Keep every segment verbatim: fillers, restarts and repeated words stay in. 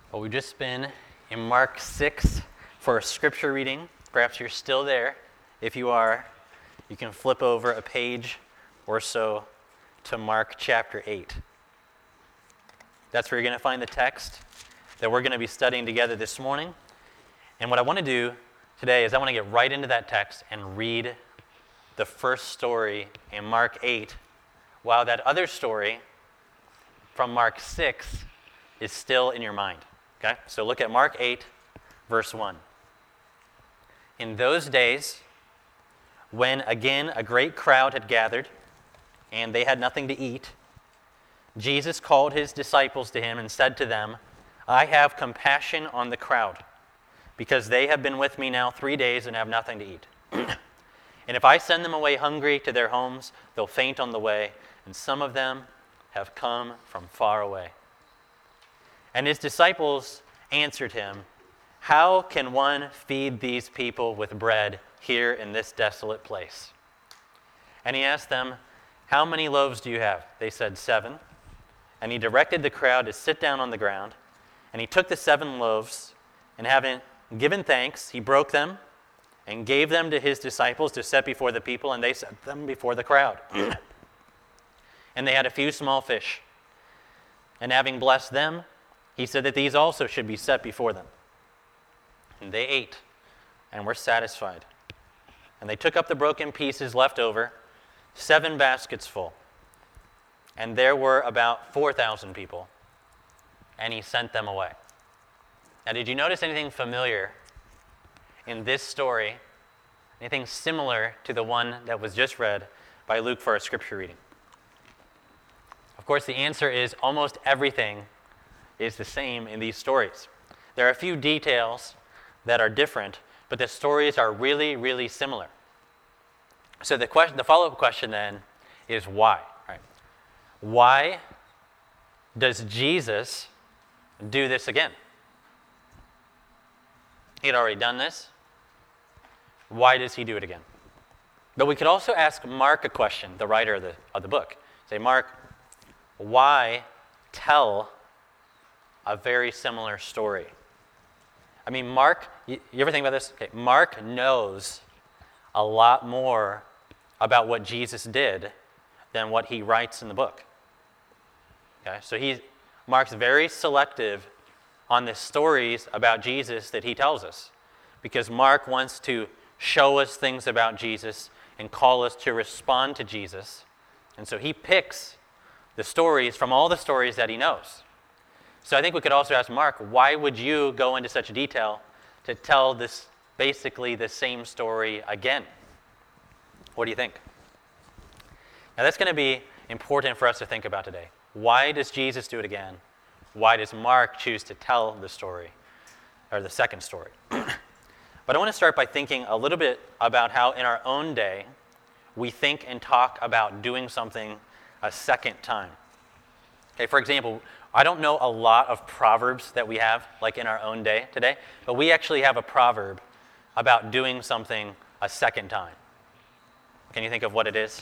Well, we've just been in Mark six for a scripture reading. Perhaps you're still there. If you are, you can flip over a page or so to Mark chapter eight. That's where you're going to find the text that we're going to be studying together this morning. And what I want to do today is I want to get right into that text and read the first story in Mark eight, while that other story from Mark six is still in your mind. Okay? So look at Mark eight, verse one. In those days, when again a great crowd had gathered, and they had nothing to eat, Jesus called his disciples to him and said to them, I have compassion on the crowd, because they have been with me now three days and have nothing to eat. And if I send them away hungry to their homes, they'll faint on the way, and some of them have come from far away. And his disciples answered him, how can one feed these people with bread here in this desolate place? And he asked them, how many loaves do you have? They said, seven. And he directed the crowd to sit down on the ground. And he took the seven loaves, and having given thanks, he broke them and gave them to his disciples to set before the people, and they set them before the crowd. And they had a few small fish. And having blessed them, he said that these also should be set before them. And they ate and were satisfied. And they took up the broken pieces left over, seven baskets full. And there were about four thousand people. And he sent them away. Now, did you notice anything familiar in this story? Anything similar to the one that was just read by Luke for our scripture reading? Of course, the answer is almost everything is the same in these stories. There are a few details that are different, but the stories are really, really similar. So the question, the follow-up question then is why? Right? Why does Jesus do this again? He had already done this. Why does he do it again? But we could also ask Mark a question, the writer of the, of the book. Say, Mark, why tell a very similar story? I mean, Mark, you, you ever think about this? Okay, Mark knows a lot more about what Jesus did than what he writes in the book. Okay, so he, Mark's very selective on the stories about Jesus that he tells us, because Mark wants to show us things about Jesus and call us to respond to Jesus. And so he picks the stories from all the stories that he knows. So I think we could also ask Mark, why would you go into such detail to tell this basically the same story again? What do you think? Now that's going to be important for us to think about today. Why does Jesus do it again? Why does Mark choose to tell the story, or the second story? But I want to start by thinking a little bit about how in our own day we think and talk about doing something a second time. Okay, for example, I don't know a lot of proverbs that we have, like in our own day today, but we actually have a proverb about doing something a second time. Can you think of what it is?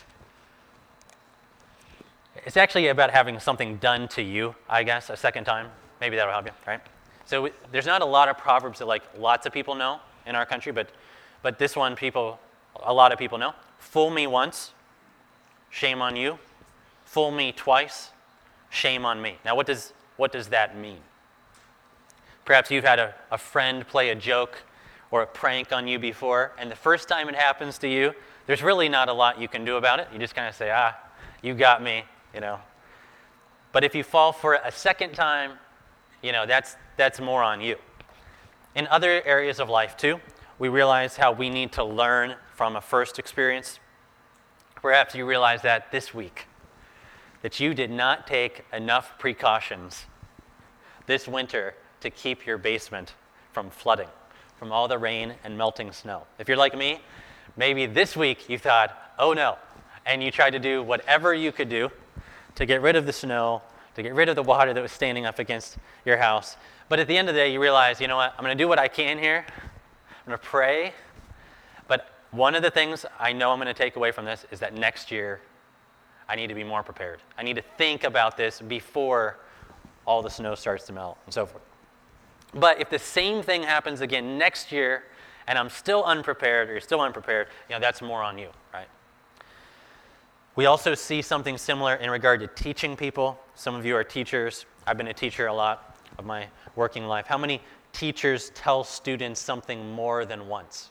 It's actually about having something done to you, I guess, a second time. Maybe that'll help you, right? So we, there's not a lot of proverbs that like lots of people know in our country, but but this one people, a lot of people know. Fool me once, shame on you. Fool me twice, shame on me. Now, what does what does that mean? Perhaps you've had a, a friend play a joke or a prank on you before, and the first time it happens to you, there's really not a lot you can do about it. You just kind of say, ah, you got me, you know. But if you fall for it a second time, you know, that's that's more on you. In other areas of life, too, we realize how we need to learn from a first experience. Perhaps you realize that this week, that you did not take enough precautions this winter to keep your basement from flooding, from all the rain and melting snow. If you're like me, maybe this week you thought, oh no, and you tried to do whatever you could do to get rid of the snow, to get rid of the water that was standing up against your house. But at the end of the day, you realize, you know what, I'm going to do what I can here. I'm going to pray. But one of the things I know I'm going to take away from this is that next year, I need to be more prepared. I need to think about this before all the snow starts to melt and so forth. But if the same thing happens again next year and I'm still unprepared or you're still unprepared, you know, that's more on you, right? We also see something similar in regard to teaching people. Some of you are teachers. I've been a teacher a lot of my working life. How many teachers tell students something more than once?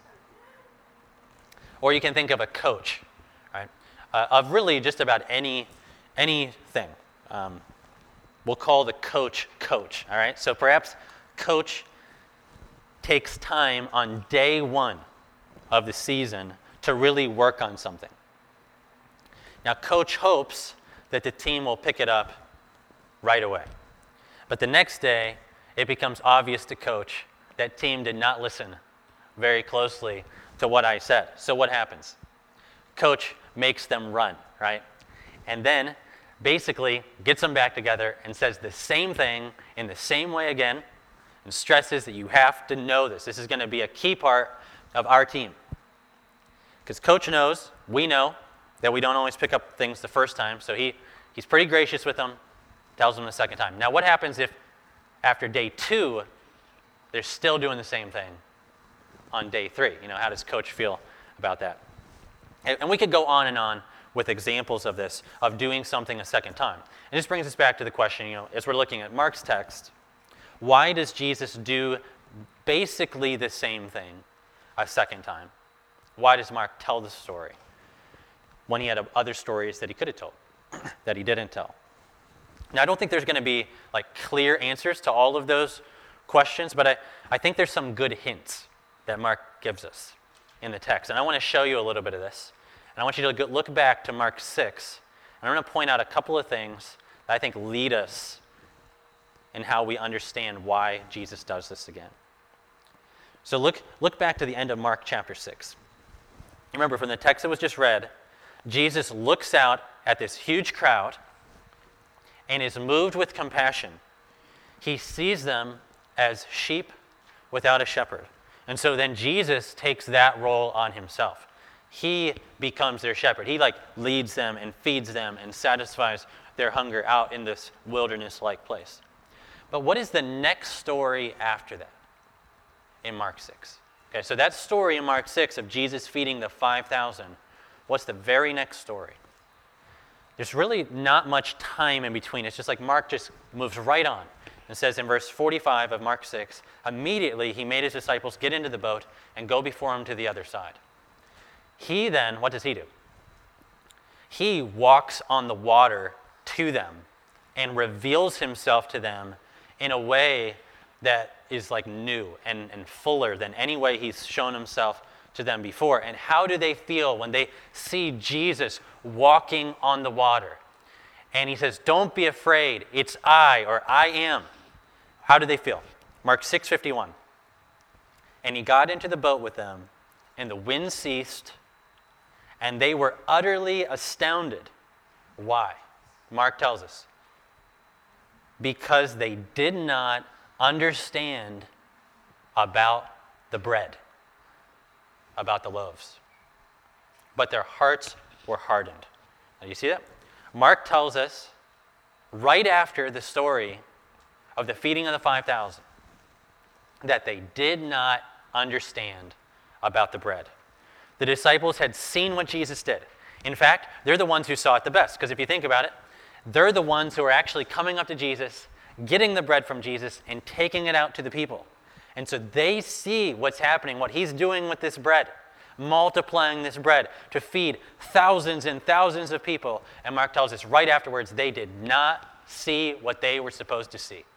Or you can think of a coach, right? Uh, of really just about any anything. Um, we'll call the coach coach, all right? So perhaps coach takes time on day one of the season to really work on something. Now, coach hopes that the team will pick it up right away. But the next day, it becomes obvious to coach that team did not listen very closely to what I said. So what happens? Coach makes them run, right? And then basically gets them back together and says the same thing in the same way again and stresses that you have to know this. This is going to be a key part of our team. Because coach knows, we know, that we don't always pick up things the first time, so he, he's pretty gracious with them, tells them the second time. Now, what happens if after day two, they're still doing the same thing on day three? You know, how does coach feel about that? And, and we could go on and on with examples of this, of doing something a second time. And this brings us back to the question, you know, as we're looking at Mark's text, why does Jesus do basically the same thing a second time? Why does Mark tell the story when he had other stories that he could have told, that he didn't tell? Now, I don't think there's going to be like clear answers to all of those questions, but I, I think there's some good hints that Mark gives us in the text. And I want to show you a little bit of this. And I want you to go, look back to Mark six. And I'm going to point out a couple of things that I think lead us in how we understand why Jesus does this again. So look, look back to the end of Mark chapter six. Remember, from the text that was just read, Jesus looks out at this huge crowd and is moved with compassion. He sees them as sheep without a shepherd. And so then Jesus takes that role on himself. He becomes their shepherd. He like leads them and feeds them and satisfies their hunger out in this wilderness-like place. But what is the next story after that in Mark six? Okay, so that story in Mark six of Jesus feeding the five thousand, what's the very next story? There's really not much time in between. It's just like Mark just moves right on. It says in verse forty-five of Mark six, immediately he made his disciples get into the boat and go before him to the other side. He then, what does he do? He walks on the water to them and reveals himself to them in a way that is like new and, and fuller than any way he's shown himself to them before. And how do they feel when they see Jesus walking on the water? And he says, don't be afraid, it's I, or I am. How do they feel? Mark six fifty-one. And he got into the boat with them, and the wind ceased, and they were utterly astounded. Why? Mark tells us. Because they did not understand about the bread, about the loaves. But their hearts were hardened. Now, you see that? Mark tells us right after the story of the feeding of the five thousand that they did not understand about the bread. The disciples had seen what Jesus did. In fact, they're the ones who saw it the best, because if you think about it, they're the ones who are actually coming up to Jesus, getting the bread from Jesus, and taking it out to the people. And so they see what's happening, what he's doing with this bread, multiplying this bread to feed thousands and thousands of people. And Mark tells us right afterwards, they did not see what they were supposed to see.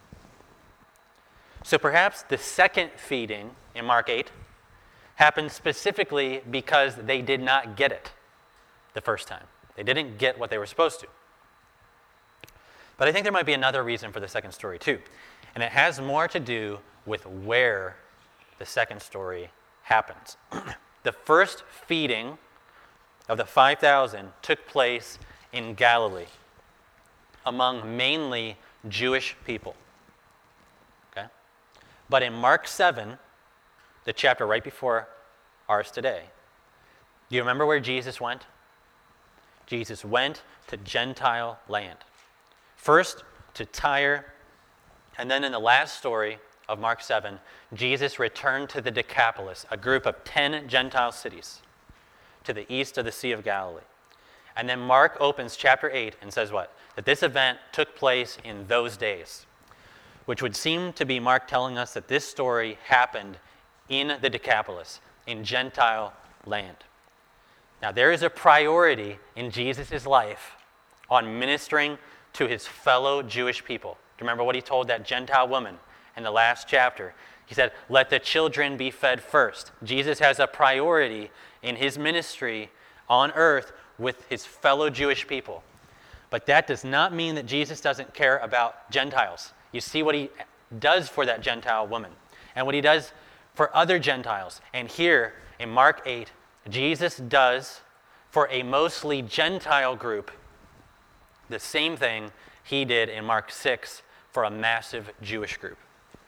So perhaps the second feeding in Mark eight happened specifically because they did not get it the first time. They didn't get what they were supposed to. But I think there might be another reason for the second story too. And it has more to do with where the second story happens. The first feeding of the five thousand took place in Galilee among mainly Jewish people. Okay? But in Mark seven, the chapter right before ours today, do you remember where Jesus went? Jesus went to Gentile land. First to Tyre, and then in the last story of Mark seven, Jesus returned to the Decapolis, a group of ten Gentile cities to the east of the Sea of Galilee. And then Mark opens chapter eight and says what? That this event took place in those days, which would seem to be Mark telling us that this story happened in the Decapolis, in Gentile land. Now, there is a priority in Jesus' life on ministering to his fellow Jewish people. Do you remember what he told that Gentile woman in the last chapter? He said, let the children be fed first. Jesus has a priority in his ministry on earth with his fellow Jewish people. But that does not mean that Jesus doesn't care about Gentiles. You see what he does for that Gentile woman and what he does for other Gentiles. And here in Mark eight, Jesus does for a mostly Gentile group the same thing he did in Mark six for a massive Jewish group.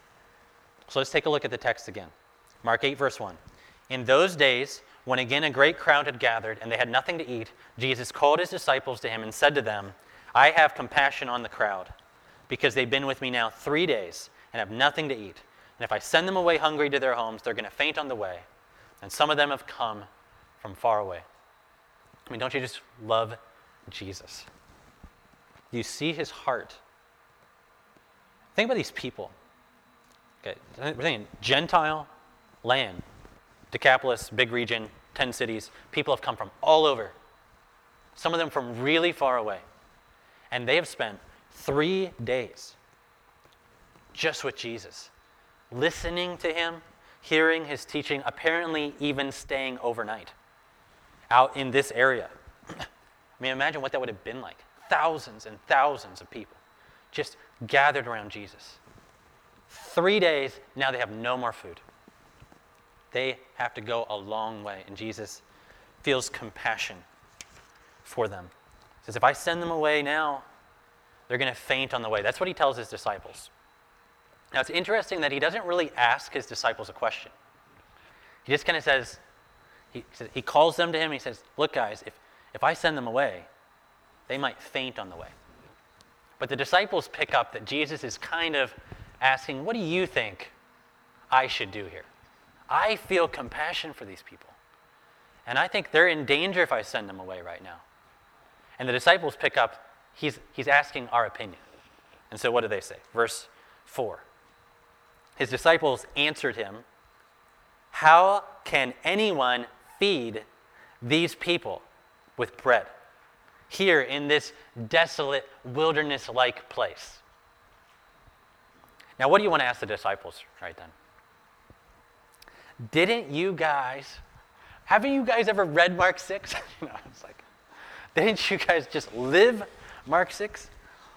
So let's take a look at the text again. Mark eight, verse one. In those days, when again a great crowd had gathered and they had nothing to eat, Jesus called his disciples to him and said to them, I have compassion on the crowd, because they've been with me now three days and have nothing to eat. And if I send them away hungry to their homes, they're going to faint on the way. And some of them have come from far away. I mean, don't you just love Jesus? You see his heart. Think about these people. Okay, we're saying Gentile land, Decapolis, big region, ten cities. People have come from all over. Some of them from really far away. And they have spent three days just with Jesus, listening to him, hearing his teaching, apparently even staying overnight out in this area. I mean, imagine what that would have been like. Thousands and thousands of people just gathered around Jesus. Three days, now they have no more food. They have to go a long way, and Jesus feels compassion for them. He says, if I send them away now, they're going to faint on the way. That's what he tells his disciples. Now, it's interesting that he doesn't really ask his disciples a question. He just kind of says, he, he calls them to him, and he says, look, guys, if, if I send them away, they might faint on the way. But the disciples pick up that Jesus is kind of asking, what do you think I should do here? I feel compassion for these people. And I think they're in danger if I send them away right now. And the disciples pick up, he's, he's asking our opinion. And so what do they say? Verse four. His disciples answered him, how can anyone feed these people with bread here in this desolate, wilderness-like place? Now, what do you want to ask the disciples right then? Didn't you guys, haven't you guys ever read Mark six? You know, it's like, didn't you guys just live Mark six?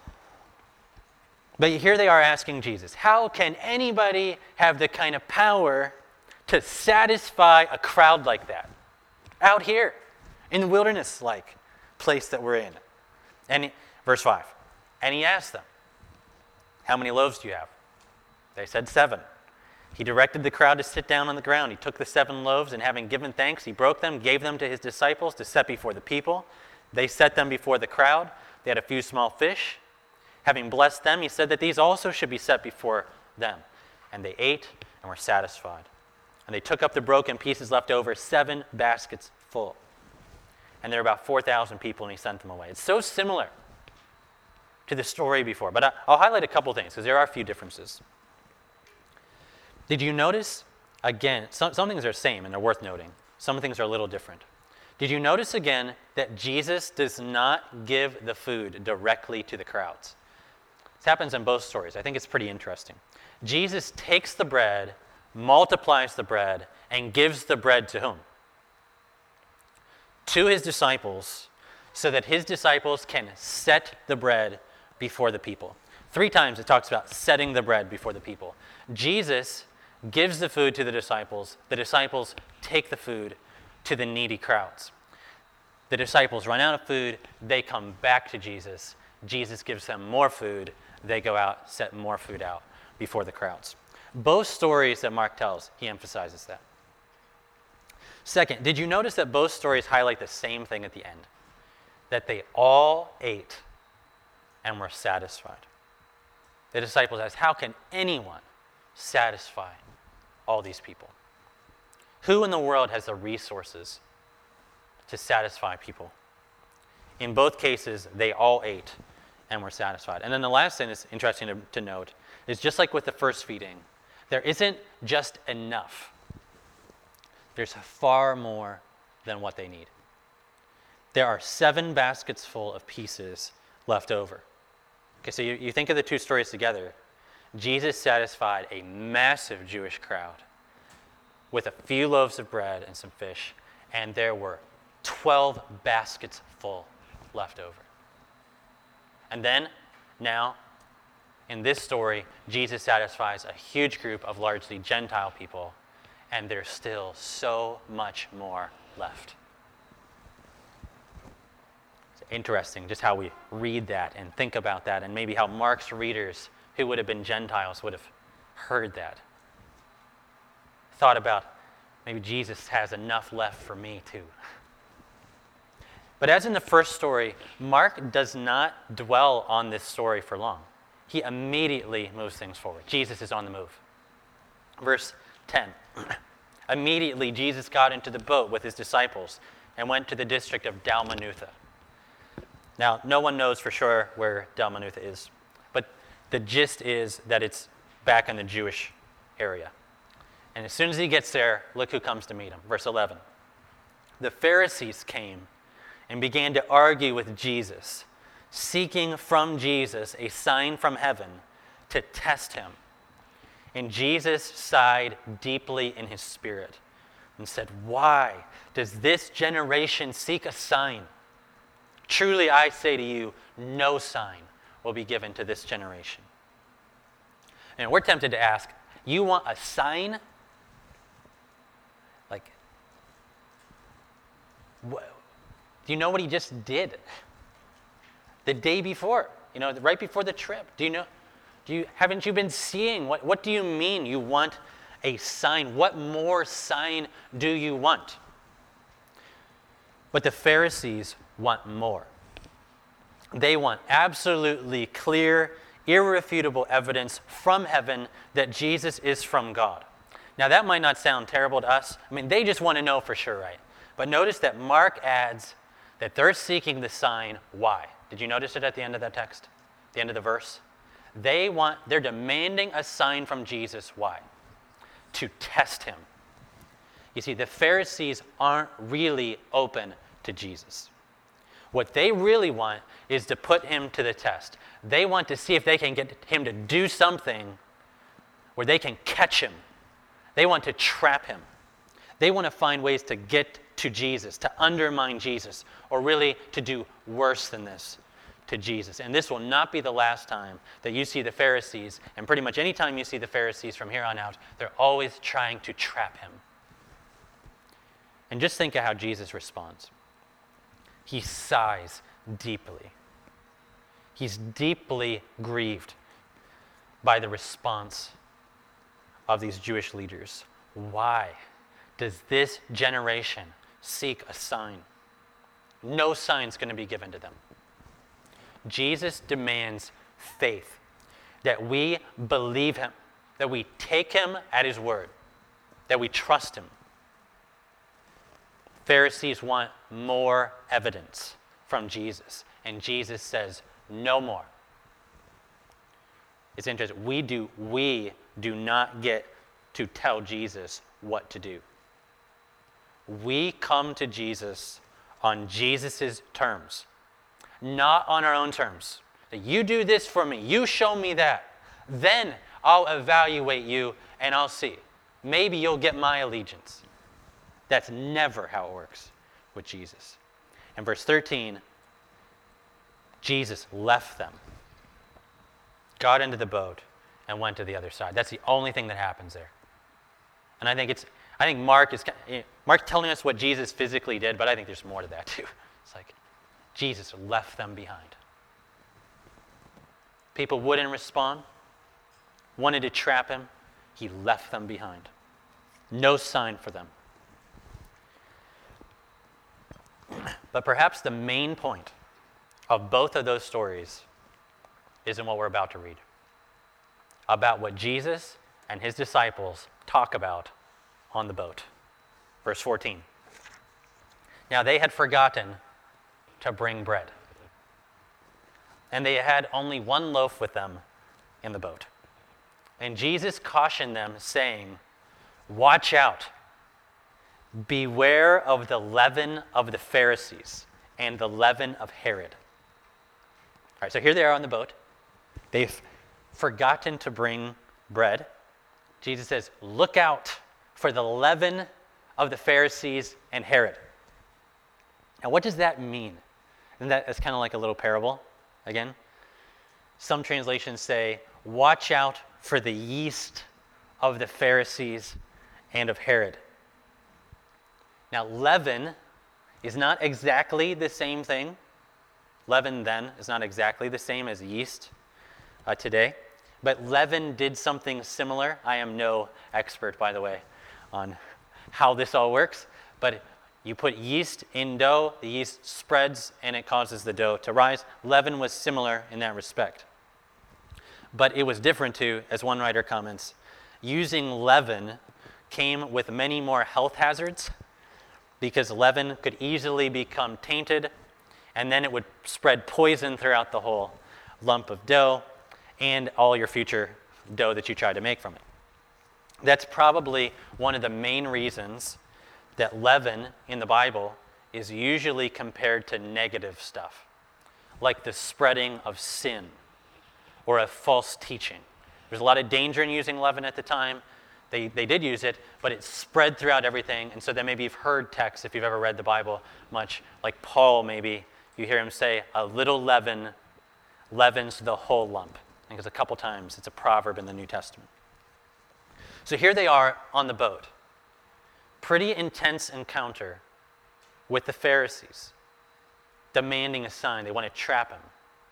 But here they are asking Jesus, how can anybody have the kind of power to satisfy a crowd like that? Out here, in the wilderness-like place that we're in. And he, verse five, and he asked them, how many loaves do you have? They said seven. He directed the crowd to sit down on the ground. He took the seven loaves, and having given thanks, he broke them, gave them to his disciples to set before the people. They set them before the crowd. They had a few small fish. Having blessed them, he said that these also should be set before them. And they ate and were satisfied. And they took up the broken pieces left over, seven baskets full. And there were about four thousand people, and he sent them away. It's so similar to the story before. But I'll highlight a couple things, because there are a few differences. Did you notice, again, some, some things are the same, and they're worth noting. Some things are a little different. Did you notice, again, that Jesus does not give the food directly to the crowds? This happens in both stories. I think it's pretty interesting. Jesus takes the bread, multiplies the bread, and gives the bread to whom? To his disciples, so that his disciples can set the bread before the people. Three times it talks about setting the bread before the people. Jesus gives the food to the disciples. The disciples take the food to the needy crowds. The disciples run out of food. They come back to Jesus. Jesus gives them more food. They go out, set more food out before the crowds. Both stories that Mark tells, he emphasizes that. Second, did you notice that both stories highlight the same thing at the end? That they all ate and were satisfied. The disciples asked, how can anyone satisfy all these people? Who in the world has the resources to satisfy people? In both cases, they all ate and were satisfied. And then the last thing that's interesting to, to note is just like with the first feeding, there isn't just enough. There's far more than what they need. There are seven baskets full of pieces left over. Okay, so you, you think of the two stories together. Jesus satisfied a massive Jewish crowd with a few loaves of bread and some fish, and there were twelve baskets full left over. And then, now, in this story, Jesus satisfies a huge group of largely Gentile people, and there's still so much more left. It's interesting just how we read that and think about that, and maybe how Mark's readers, who would have been Gentiles, would have heard that. Thought about, maybe Jesus has enough left for me too. But as in the first story, Mark does not dwell on this story for long. He immediately moves things forward. Jesus is on the move. Verse ten. Immediately Jesus got into the boat with his disciples and went to the district of Dalmanutha. Now, no one knows for sure where Dalmanutha is, but the gist is that it's back in the Jewish area. And as soon as he gets there, look who comes to meet him. Verse eleven. The Pharisees came and began to argue with Jesus, seeking from Jesus a sign from heaven to test him. And Jesus sighed deeply in his spirit and said, "Why does this generation seek a sign? Truly I say to you, no sign will be given to this generation." And we're tempted to ask, you want a sign? Like, what? Do you know what he just did? The day before, you know, right before the trip. Do you know, do you, haven't you been seeing? What, what do you mean you want a sign? What more sign do you want? But the Pharisees want more. They want absolutely clear, irrefutable evidence from heaven that Jesus is from God. Now, that might not sound terrible to us. I mean, they just want to know for sure, right? But notice that Mark adds that they're seeking the sign. Why? Did you notice it at the end of that text? The end of the verse? They want, they're demanding a sign from Jesus. Why? To test him. You see, the Pharisees aren't really open to Jesus. What they really want is to put him to the test. They want to see if they can get him to do something where they can catch him. They want to trap him. They want to find ways to get to Jesus, to undermine Jesus, or really to do worse than this to Jesus. And this will not be the last time that you see the Pharisees, and pretty much any time you see the Pharisees from here on out, they're always trying to trap him. And just think of how Jesus responds. He sighs deeply. He's deeply grieved by the response of these Jewish leaders. Why does this generation seek a sign? No sign's going to be given to them. Jesus demands faith, that we believe him, that we take him at his word, that we trust him. Pharisees want more evidence from Jesus, and Jesus says, no more. It's interesting. We do, we do not get to tell Jesus what to do. We come to Jesus on Jesus' terms, not on our own terms. You do this for me. You show me that. Then I'll evaluate you and I'll see. Maybe you'll get my allegiance. That's never how it works with Jesus. In verse thirteen, Jesus left them, got into the boat, and went to the other side. That's the only thing that happens there. And I think it's, I think Mark is, Mark's telling us what Jesus physically did, but I think there's more to that too. It's like Jesus left them behind. People wouldn't respond, wanted to trap him. He left them behind. No sign for them. But perhaps the main point of both of those stories is in what we're about to read. About what Jesus and his disciples talk about on the boat. Verse fourteen. Now they had forgotten to bring bread, and they had only one loaf with them in the boat. And Jesus cautioned them, saying, "Watch out. Beware of the leaven of the Pharisees and the leaven of Herod." All right, so here they are on the boat. They've forgotten to bring bread. Jesus says, look out for the leaven of the Pharisees and Herod. Now, what does that mean? Isn't that it's kind of like a little parable again? Some translations say, watch out for the yeast of the Pharisees and of Herod. Now, leaven is not exactly the same thing. Leaven then is not exactly the same as yeast uh, today. But leaven did something similar. I am no expert, by the way, on how this all works. But you put yeast in dough, the yeast spreads, and it causes the dough to rise. Leaven was similar in that respect. But it was different too, as one writer comments. Using leaven came with many more health hazards because leaven could easily become tainted, and then it would spread poison throughout the whole lump of dough and all your future dough that you try to make from it. That's probably one of the main reasons that leaven in the Bible is usually compared to negative stuff, like the spreading of sin or of false teaching. There's a lot of danger in using leaven at the time. They, they did use it, but it spread throughout everything. And so then maybe you've heard texts, if you've ever read the Bible much, like Paul maybe, you hear him say, a little leaven leavens the whole lump. I think it's a couple times. It's a proverb in the New Testament. So here they are on the boat. Pretty intense encounter with the Pharisees, demanding a sign. They want to trap him.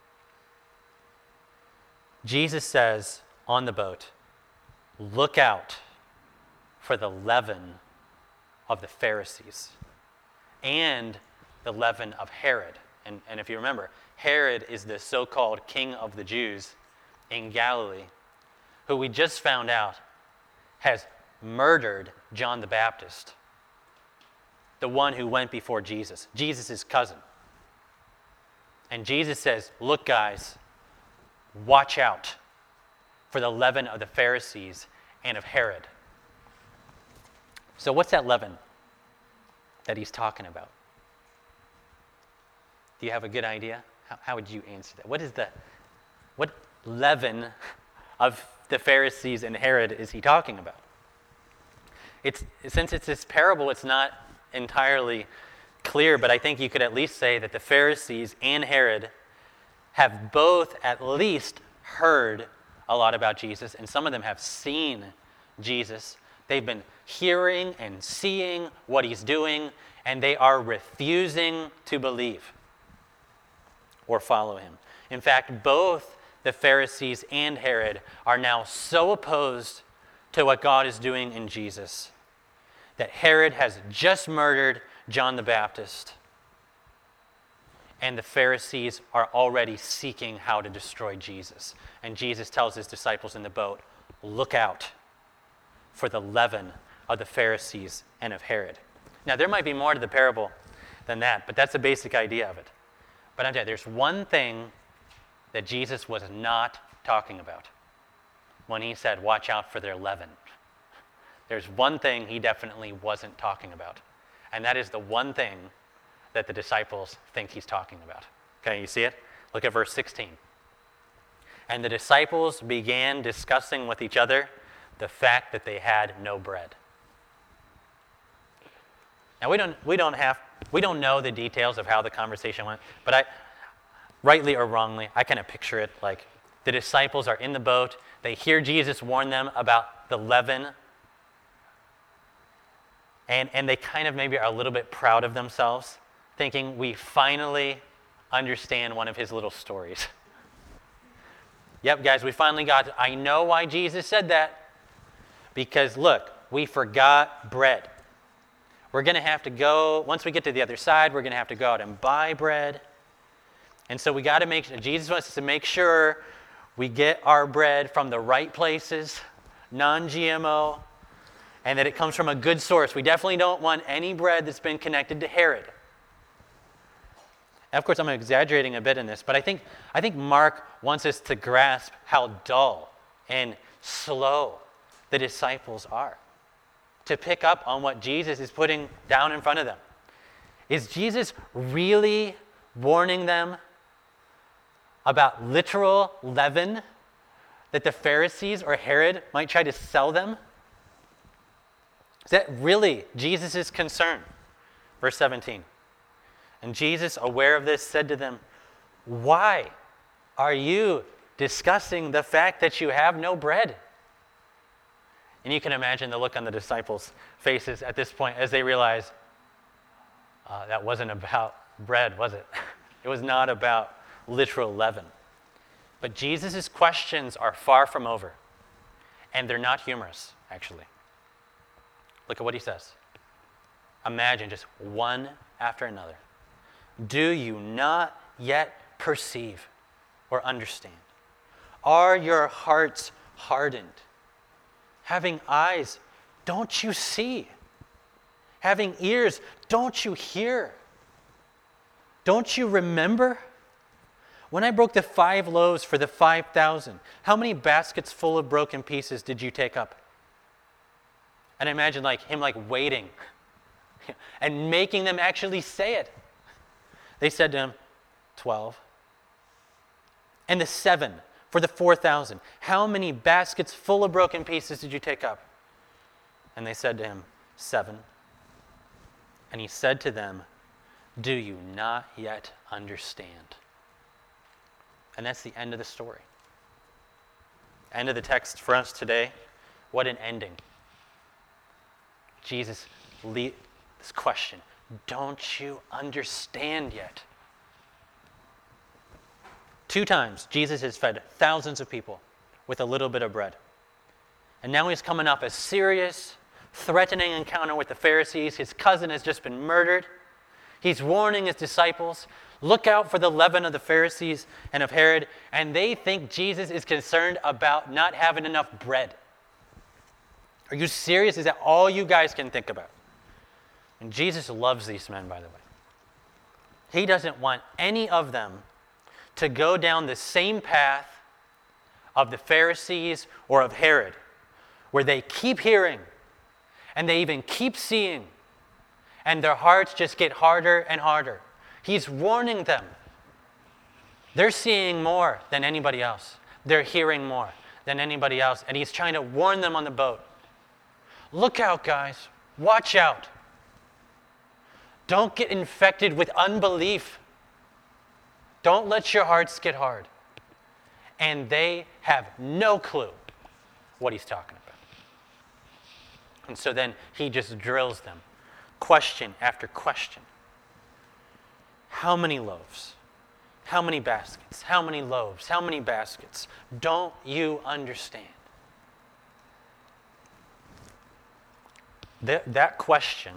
Jesus says on the boat, look out for the leaven of the Pharisees and the leaven of Herod. And, and if you remember, Herod is the so-called king of the Jews in Galilee, who we just found out has murdered John the Baptist, the one who went before Jesus, Jesus' cousin. And Jesus says, look guys, watch out for the leaven of the Pharisees and of Herod. So what's that leaven that he's talking about? Do you have a good idea? How, how would you answer that? What is the, what leaven of the Pharisees and Herod is he talking about? It's, since it's this parable, it's not entirely clear, but I think you could at least say that the Pharisees and Herod have both at least heard a lot about Jesus, and some of them have seen Jesus. They've been hearing and seeing what he's doing, and they are refusing to believe or follow him. In fact, both the Pharisees and Herod are now so opposed to what God is doing in Jesus that Herod has just murdered John the Baptist, and the Pharisees are already seeking how to destroy Jesus. And Jesus tells his disciples in the boat, look out for the leaven of the Pharisees and of Herod. Now, there might be more to the parable than that, but that's the basic idea of it. But I'm telling you, there's one thing that Jesus was not talking about when he said, watch out for their leaven. There's one thing he definitely wasn't talking about, and that is the one thing that the disciples think he's talking about. Okay, you see it? Look at verse sixteen. And the disciples began discussing with each other the fact that they had no bread. Now we don't we don't have we don't know the details of how the conversation went, but I rightly or wrongly, I kind of picture it like the disciples are in the boat, they hear Jesus warn them about the leaven, and, and they kind of maybe are a little bit proud of themselves, thinking we finally understand one of his little stories. Yep, guys, we finally got it. I know why Jesus said that. Because look, we forgot bread. We're going to have to go, once we get to the other side, we're going to have to go out and buy bread. And so we got to make, Jesus wants us to make sure we get our bread from the right places, non-G M O, and that it comes from a good source. We definitely don't want any bread that's been connected to Herod. And of course, I'm exaggerating a bit in this, but I think, I think Mark wants us to grasp how dull and slow the disciples are to pick up on what Jesus is putting down in front of them. Is Jesus really warning them about literal leaven that the Pharisees or Herod might try to sell them? Is that really Jesus' concern? Verse seventeen. And Jesus, aware of this, said to them, "Why are you discussing the fact that you have no bread?" And you can imagine the look on the disciples' faces at this point as they realize uh, that wasn't about bread, was it? It was not about literal leaven. But Jesus' questions are far from over. And they're not humorous, actually. Look at what he says. Imagine just one after another. Do you not yet perceive or understand? Are your hearts hardened? Having eyes, don't you see? Having ears, don't you hear? Don't you remember? When I broke the five loaves for the five thousand, how many baskets full of broken pieces did you take up? And I imagine like him like waiting and making them actually say it. They said to him, twelve. And the seven for the four thousand, how many baskets full of broken pieces did you take up? And they said to him, seven. And he said to them, do you not yet understand? And that's the end of the story. End of the text for us today. What an ending. Jesus leads this question. Don't you understand yet? Two times, Jesus has fed thousands of people with a little bit of bread. And now he's coming off a serious, threatening encounter with the Pharisees. His cousin has just been murdered. He's warning his disciples, look out for the leaven of the Pharisees and of Herod. And they think Jesus is concerned about not having enough bread. Are you serious? Is that all you guys can think about? And Jesus loves these men, by the way. He doesn't want any of them to go down the same path of the Pharisees or of Herod, where they keep hearing and they even keep seeing, and their hearts just get harder and harder. He's warning them. They're seeing more than anybody else. They're hearing more than anybody else, and he's trying to warn them on the boat. Look out, guys. Watch out. Don't get infected with unbelief. Don't let your hearts get hard. And they have no clue what he's talking about. And so then he just drills them, question after question. How many loaves? How many baskets? How many loaves? How many baskets? Don't you understand? That, that question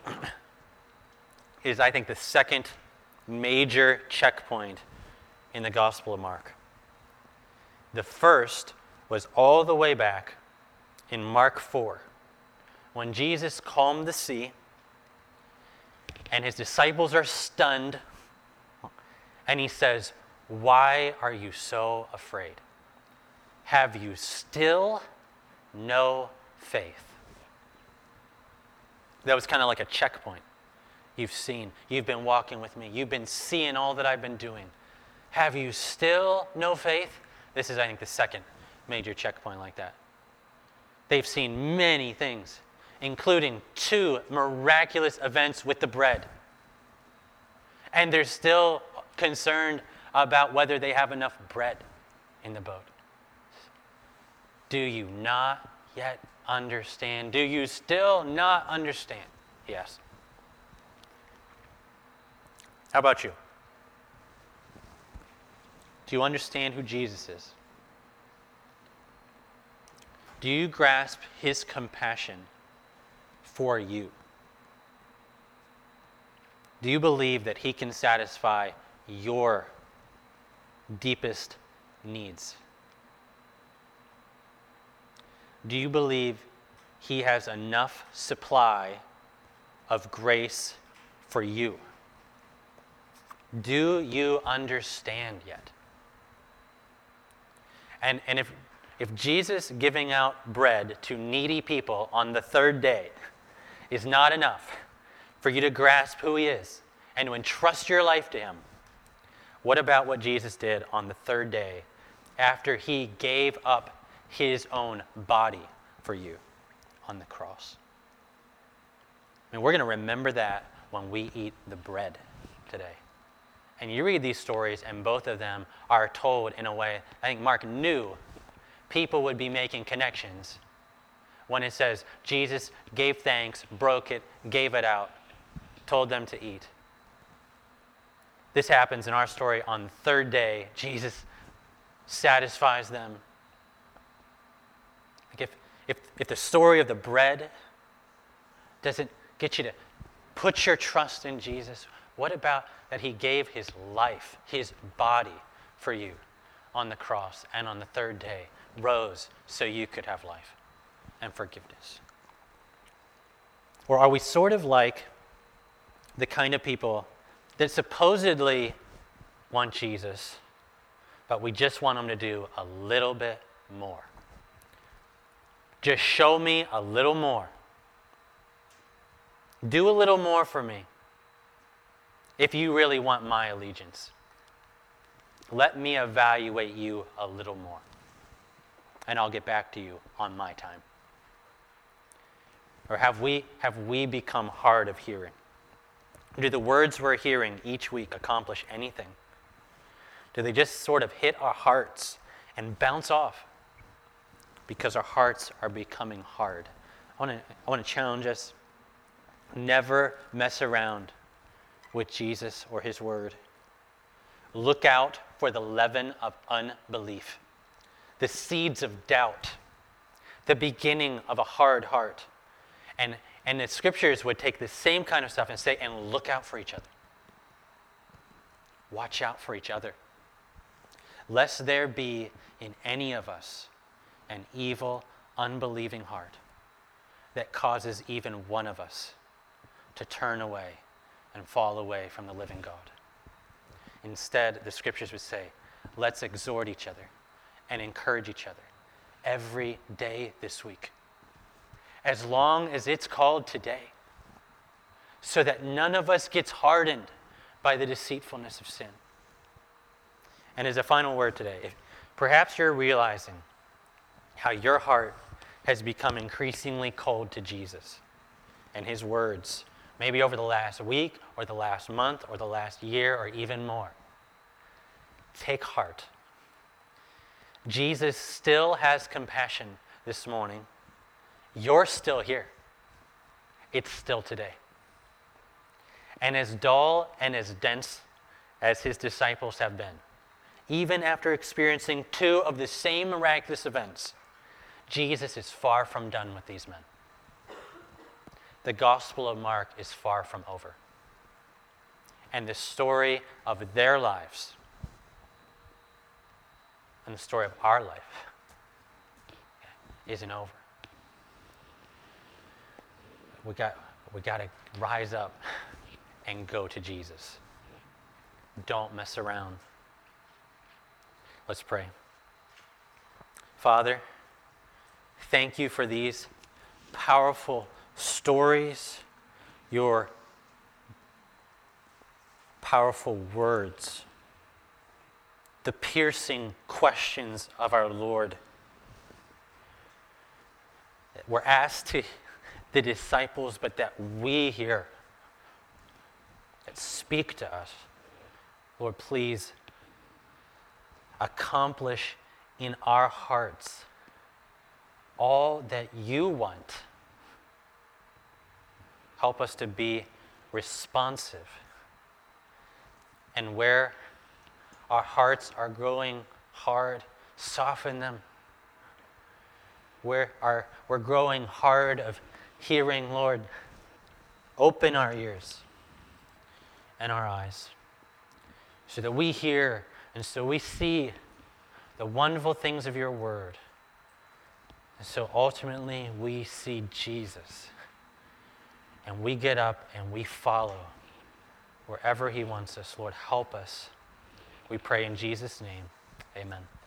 is, I think, the second major checkpoint in the Gospel of Mark. The first was all the way back in Mark four, when Jesus calmed the sea and his disciples are stunned, and he says, why are you so afraid? Have you still no faith? That was kind of like a checkpoint. You've seen, you've been walking with me, you've been seeing all that I've been doing. Have you still no faith? This is, I think, the second major checkpoint like that. They've seen many things, including two miraculous events with the bread. And they're still concerned about whether they have enough bread in the boat. Do you not yet understand? Do you still not understand? Yes. How about you? Do you understand who Jesus is? Do you grasp his compassion for you? Do you believe that he can satisfy your deepest needs? Do you believe he has enough supply of grace for you? Do you understand yet? And, and if, if Jesus giving out bread to needy people on the third day is not enough for you to grasp who he is and to entrust your life to him, what about what Jesus did on the third day after he gave up his own body for you on the cross? I mean, we're going to remember that when we eat the bread today. And you read these stories, and both of them are told in a way, I think Mark knew people would be making connections when it says Jesus gave thanks, broke it, gave it out, told them to eat. This happens in our story on the third day. Jesus satisfies them. Like if, if, if the story of the bread doesn't get you to put your trust in Jesus, what about that he gave his life, his body for you on the cross, and on the third day rose so you could have life and forgiveness? Or are we sort of like the kind of people that supposedly want Jesus, but we just want him to do a little bit more? Just show me a little more. Do a little more for me if you really want my allegiance. Let me evaluate you a little more, and I'll get back to you on my time. Or have we, have we become hard of hearing? Do the words we're hearing each week accomplish anything? Do they just sort of hit our hearts and bounce off because our hearts are becoming hard? I want to I want to challenge us. Never mess around with Jesus or his word. Look out for the leaven of unbelief, the seeds of doubt, the beginning of a hard heart. And, and the scriptures would take the same kind of stuff and say, and look out for each other. Watch out for each other. Lest there be in any of us an evil, unbelieving heart that causes even one of us to turn away and fall away from the living God. Instead, the scriptures would say, let's exhort each other and encourage each other every day this week, as long as it's called today, so that none of us gets hardened by the deceitfulness of sin. And as a final word today, if perhaps you're realizing how your heart has become increasingly cold to Jesus and his words, maybe over the last week or the last month or the last year or even more, take heart. Jesus still has compassion this morning. You're still here. It's still today. And as dull and as dense as his disciples have been, even after experiencing two of the same miraculous events, Jesus is far from done with these men. The Gospel of Mark is far from over. And the story of their lives and the story of our life isn't over. We got, we got to rise up and go to Jesus. Don't mess around. Let's pray. Father, thank you for these powerful stories, your powerful words, the piercing questions of our Lord that were asked to the disciples, but that we hear, that speak to us. Lord, please accomplish in our hearts all that you want. Help us to be responsive. And where our hearts are growing hard, soften them. Where our, we're growing hard of hearing, Lord, open our ears and our eyes so that we hear and so we see the wonderful things of your word, And so ultimately, we see Jesus. And we get up and we follow wherever he wants us. Lord, help us. We pray in Jesus' name. Amen.